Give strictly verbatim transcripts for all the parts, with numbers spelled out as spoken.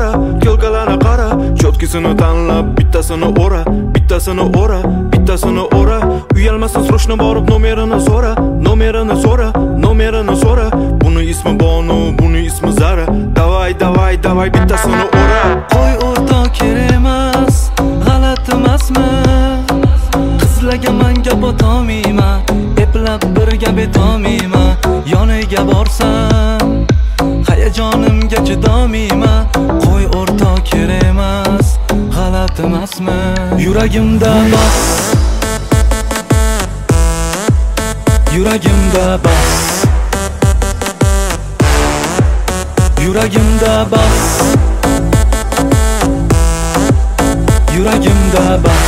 qara, kelkalarni qara, cho'tkisini tanlab bittasini o'ra, bittasini o'ra, bittasini o'ra. Uyalmasdan surishni borib nomerini so'ra, nomerini so'ra, nomerini so'ra. Buni ismi Bonu, buni ismi Zara. Davay, davay, davay bittasini o'ra. Qo'y o'rtoq kerak emas, g'alati emasmi? Qizlarga men gap o'tolmayman, eplab birga betolmayman. Yoniga borsam hayajonimga chidolmayman. Qo'y o'rtoq kerak emas, g'alati emasmi? Yuragimda bas, yuragimda bas, yuragimda bas, yuragimda bas.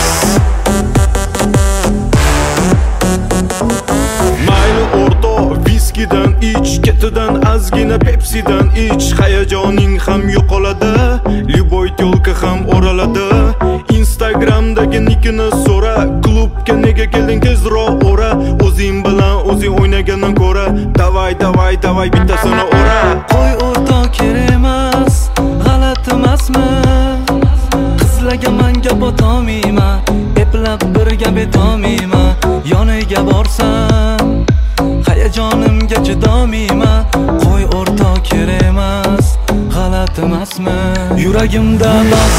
Mayli o'rto, viskidan ich, ketidan azgina Pepsidan ich. Hayajoning ham yo'qoladi, Liboy tolka ham o'raladi. Instagramdagi nikini so'ra, klubga nega kelding tezroq o'ra. O'zing bilan o'zing o'ynagandan ko'ra, davay, davay, davay bittasini o'ra. Qo'y o'rtoq kerak emas, g'alati emasmi? Qizlarga men gap o'tolmayman, eplab birga betolmayman. Yoniga borsam hayajonimga chidolmayman. Qo'y o'rtoq kerak emas, g'alati emasmi? Yuragimda bas,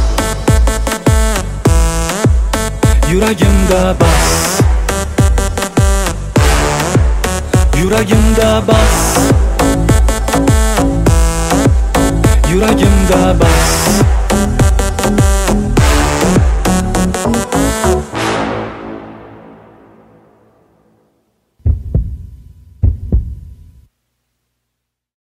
yuragimda bas, yuragimda bas, yuragimda bas.